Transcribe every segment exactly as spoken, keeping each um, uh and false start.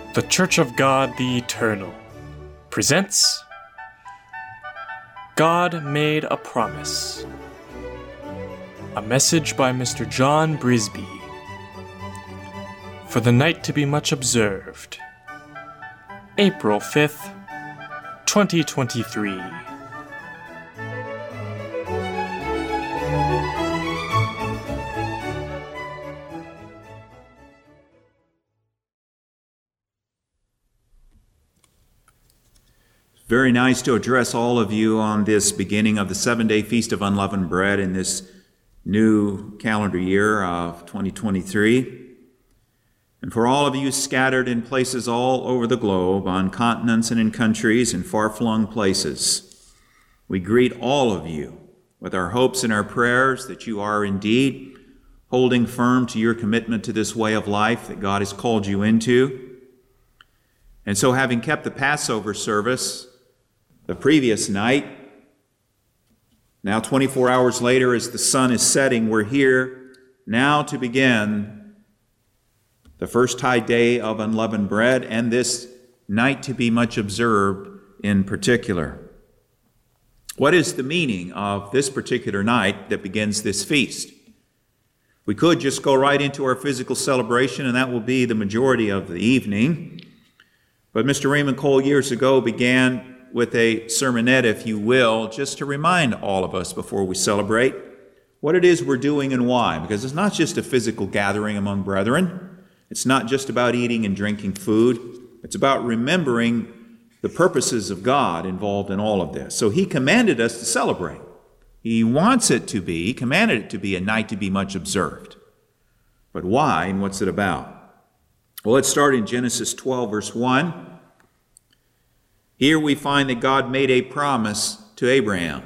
The Church of God the Eternal presents God Made a Promise. A message by Mister John Brisby. For the night to be much observed. April fifth, twenty twenty-three. Very nice to address all of you on this beginning of the seven-day Feast of Unleavened Bread in this new calendar year of twenty twenty-three. And for all of you scattered in places all over the globe, on continents and in countries and far-flung places, we greet all of you with our hopes and our prayers that you are indeed holding firm to your commitment to this way of life that God has called you into. And so, having kept the Passover service the previous night, now twenty-four hours later as the sun is setting, we're here now to begin the first high day of unleavened bread, and this night to be much observed in particular. What is the meaning of this particular night that begins this feast? We could just go right into our physical celebration, and that will be the majority of the evening. But Mister Raymond Cole years ago began with a sermonette, if you will, just to remind all of us before we celebrate what it is we're doing and why. Because it's not just a physical gathering among brethren. It's not just about eating and drinking food. It's about remembering the purposes of God involved in all of this. So he commanded us to celebrate. He wants it to be, he commanded it to be a night to be much observed. But why and what's it about? Well, let's start in Genesis twelve, verse one. Here we find that God made a promise to Abraham.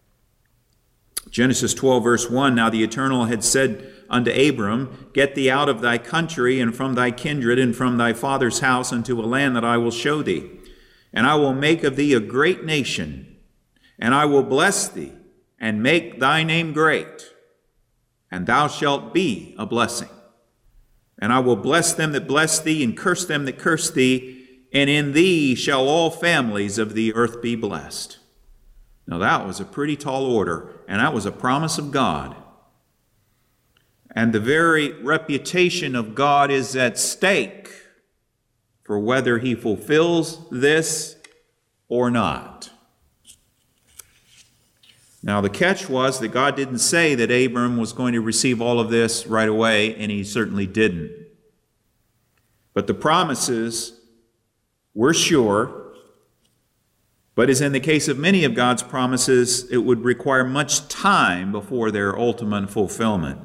Genesis twelve, verse one, Now the Eternal had said unto Abram, Get thee out of thy country, and from thy kindred, and from thy father's house, unto a land that I will show thee. And I will make of thee a great nation, and I will bless thee, and make thy name great, and thou shalt be a blessing. And I will bless them that bless thee, and curse them that curse thee, and in thee shall all families of the earth be blessed. Now that was a pretty tall order, and that was a promise of God. And the very reputation of God is at stake for whether he fulfills this or not. Now the catch was that God didn't say that Abram was going to receive all of this right away, and he certainly didn't. But the promises we're sure, but as in the case of many of God's promises, it would require much time before their ultimate fulfillment.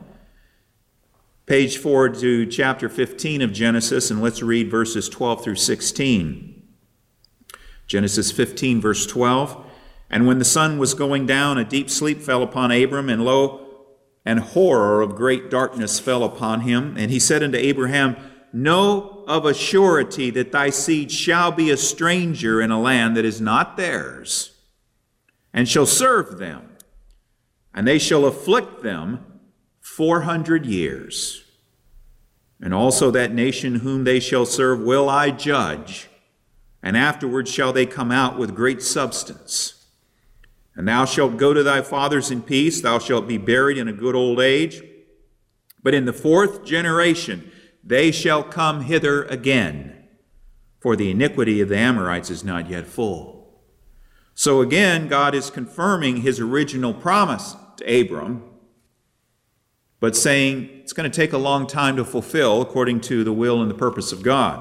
Page forward to chapter fifteen of Genesis, and let's read verses twelve through sixteen. Genesis fifteen, verse twelve. And when the sun was going down, a deep sleep fell upon Abram, and lo, an horror of great darkness fell upon him. And he said unto Abraham, Know of a surety that thy seed shall be a stranger in a land that is not theirs, and shall serve them, and they shall afflict them four hundred years. And also that nation whom they shall serve will I judge, and afterward shall they come out with great substance. And thou shalt go to thy fathers in peace, thou shalt be buried in a good old age. But in the fourth generation they shall come hither again, for the iniquity of the Amorites is not yet full. So again, God is confirming his original promise to Abram, but saying it's going to take a long time to fulfill according to the will and the purpose of God.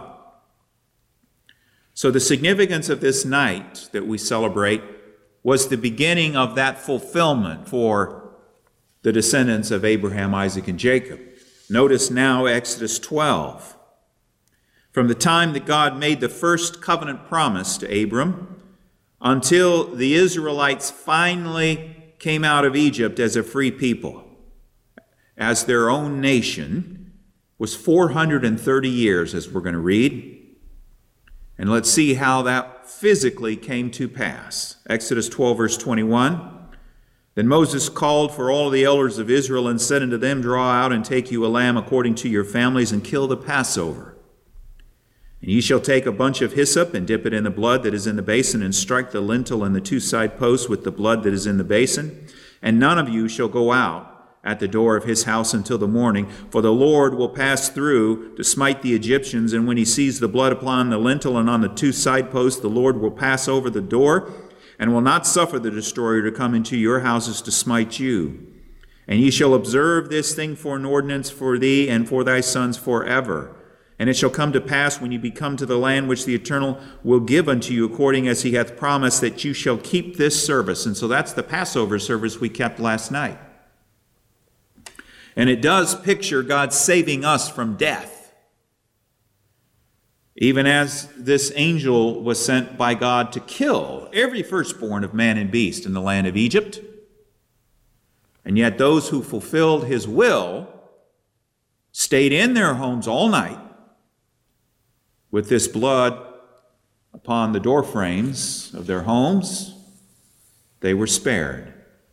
So the significance of this night that we celebrate was the beginning of that fulfillment for the descendants of Abraham, Isaac, and Jacob. Notice now Exodus twelve. From the time that God made the first covenant promise to Abram until the Israelites finally came out of Egypt as a free people, as their own nation, was four hundred thirty years, as we're going to read. And let's see how that physically came to pass. Exodus twelve, verse twenty-one. Then Moses called for all the elders of Israel and said unto them, Draw out and take you a lamb according to your families, and kill the Passover. And ye shall take a bunch of hyssop and dip it in the blood that is in the basin, and strike the lintel and the two side posts with the blood that is in the basin. And none of you shall go out at the door of his house until the morning, for the Lord will pass through to smite the Egyptians. And when he sees the blood upon the lintel and on the two side posts, the Lord will pass over the door, and will not suffer the destroyer to come into your houses to smite you. And ye shall observe this thing for an ordinance for thee and for thy sons forever. And it shall come to pass, when you be come to the land which the Eternal will give unto you, according as he hath promised, that you shall keep this service. And so that's the Passover service we kept last night. And it does picture God saving us from death. Even as this angel was sent by God to kill every firstborn of man and beast in the land of Egypt. And yet those who fulfilled his will stayed in their homes all night with this blood upon the door frames of their homes. They were spared.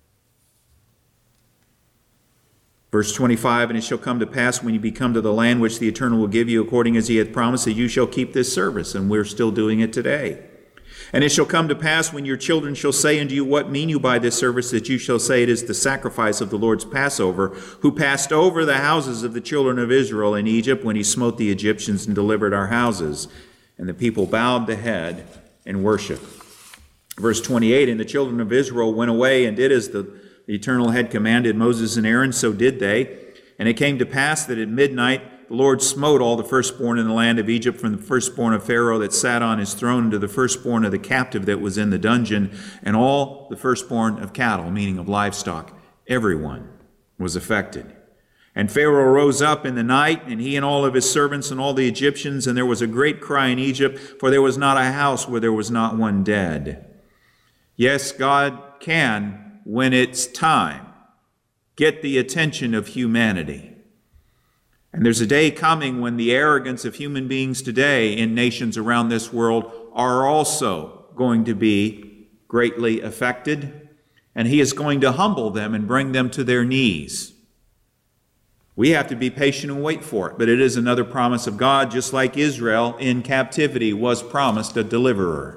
Verse twenty-five, and it shall come to pass when you be come to the land which the Eternal will give you, according as he hath promised, that you shall keep this service. And we're still doing it today. And it shall come to pass when your children shall say unto you, what mean you by this service? That you shall say, it is the sacrifice of the Lord's Passover, who passed over the houses of the children of Israel in Egypt when he smote the Egyptians and delivered our houses. And the people bowed the head and worshiped. Verse twenty-eight, and the children of Israel went away and did as the The Eternal had commanded Moses and Aaron, so did they. And it came to pass that at midnight the Lord smote all the firstborn in the land of Egypt, from the firstborn of Pharaoh that sat on his throne to the firstborn of the captive that was in the dungeon, and all the firstborn of cattle, meaning of livestock. Everyone was affected. And Pharaoh rose up in the night, and he and all of his servants and all the Egyptians, and there was a great cry in Egypt, for there was not a house where there was not one dead. Yes, God can, when it's time, get the attention of humanity. And there's a day coming when the arrogance of human beings today in nations around this world are also going to be greatly affected, and he is going to humble them and bring them to their knees. We have to be patient and wait for it, but it is another promise of God, just like Israel in captivity was promised a deliverer.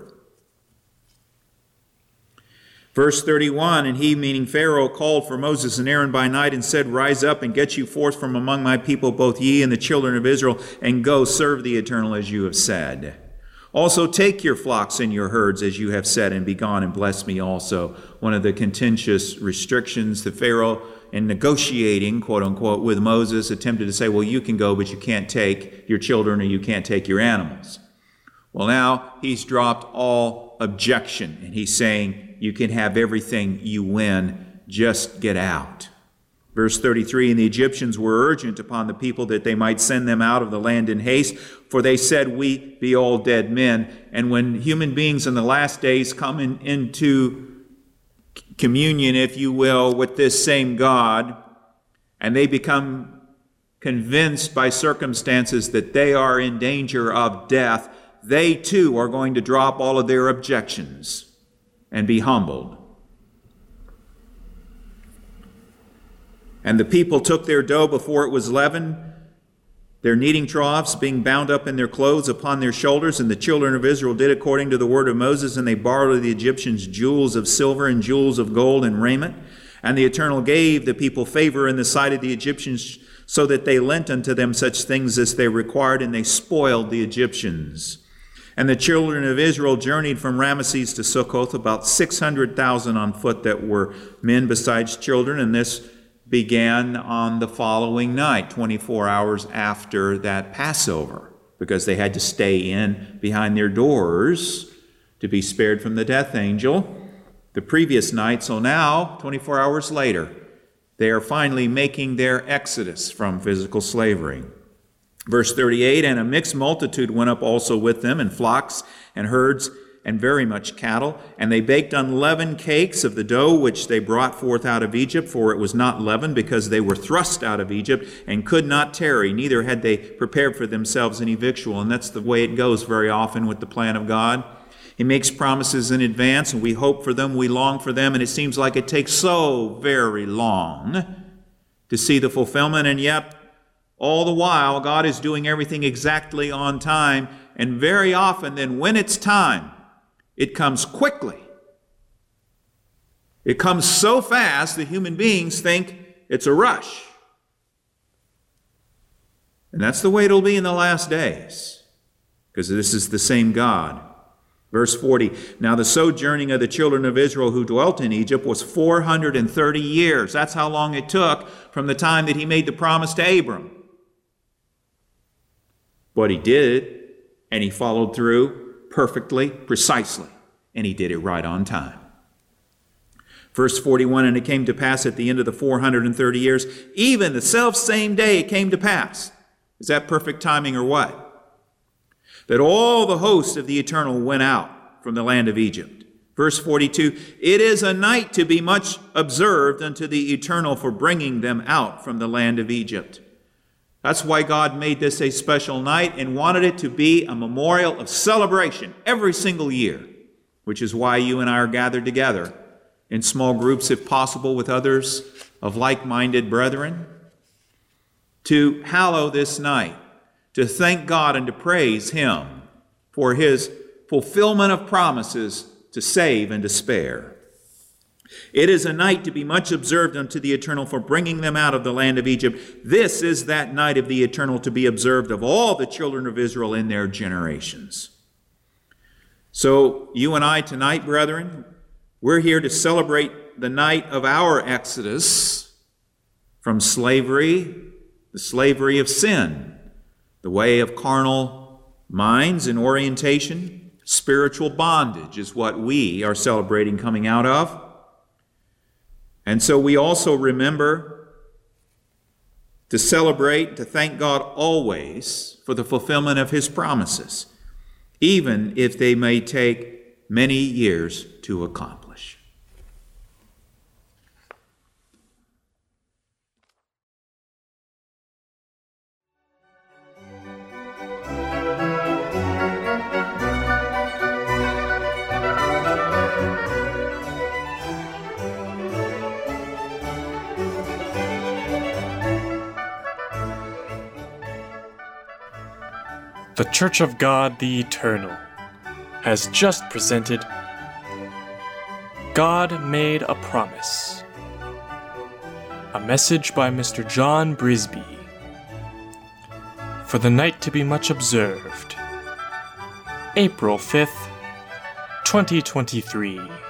Verse thirty-one, and he, meaning Pharaoh, called for Moses and Aaron by night and said, rise up and get you forth from among my people, both ye and the children of Israel, and go serve the Eternal as you have said. Also take your flocks and your herds as you have said, and be gone and bless me also. One of the contentious restrictions that Pharaoh, in negotiating, quote unquote, with Moses, attempted to say, well, you can go, but you can't take your children or you can't take your animals. Well, now he's dropped all objection, and he's saying, you can have everything you win, just get out. Verse thirty-three, and the Egyptians were urgent upon the people that they might send them out of the land in haste, for they said, we be all dead men. And when human beings in the last days come in, into communion, if you will, with this same God, and they become convinced by circumstances that they are in danger of death, they too are going to drop all of their objections and be humbled. And the people took their dough before it was leavened, their kneading troughs being bound up in their clothes upon their shoulders, and the children of Israel did according to the word of Moses, and they borrowed of the Egyptians jewels of silver and jewels of gold and raiment. And the Eternal gave the people favor in the sight of the Egyptians, so that they lent unto them such things as they required, and they spoiled the Egyptians. And the children of Israel journeyed from Ramesses to Succoth, about six hundred thousand on foot that were men besides children. And this began on the following night, twenty-four hours after that Passover, because they had to stay in behind their doors to be spared from the death angel the previous night. So now, twenty-four hours later, they are finally making their exodus from physical slavery. Verse thirty-eight, and a mixed multitude went up also with them, and flocks and herds and very much cattle. And they baked unleavened cakes of the dough which they brought forth out of Egypt, for it was not leavened, because they were thrust out of Egypt and could not tarry, neither had they prepared for themselves any victual. And that's the way it goes very often with the plan of God. He makes promises in advance, and we hope for them, we long for them, and it seems like it takes so very long to see the fulfillment, and yet all the while, God is doing everything exactly on time, And very often then when it's time, it comes quickly. It comes so fast that human beings think it's a rush. And that's the way it'll be in the last days, because this is the same God. Verse forty, now the sojourning of the children of Israel who dwelt in Egypt was four hundred thirty years. That's how long it took from the time that he made the promise to Abram. But he did, and he followed through perfectly, precisely, and he did it right on time. Verse forty-one, and it came to pass at the end of the four hundred thirty years, even the self-same day it came to pass. Is that perfect timing or what? That all the hosts of the Eternal went out from the land of Egypt. Verse forty-two, it is a night to be much observed unto the Eternal for bringing them out from the land of Egypt. That's why God made this a special night and wanted it to be a memorial of celebration every single year, which is why you and I are gathered together in small groups, if possible, with others of like-minded brethren, to hallow this night, to thank God and to praise Him for His fulfillment of promises to save and to spare. It is a night to be much observed unto the Eternal for bringing them out of the land of Egypt. This is that night of the Eternal to be observed of all the children of Israel in their generations. So you and I tonight, brethren, we're here to celebrate the night of our exodus from slavery, the slavery of sin, the way of carnal minds and orientation. Spiritual bondage is what we are celebrating coming out of. And so we also remember to celebrate, to thank God always for the fulfillment of His promises, even if they may take many years to accomplish. The Church of God the Eternal has just presented God Made a Promise, a message by Mister John Brisby, for the night to be much observed, April fifth, twenty twenty-three.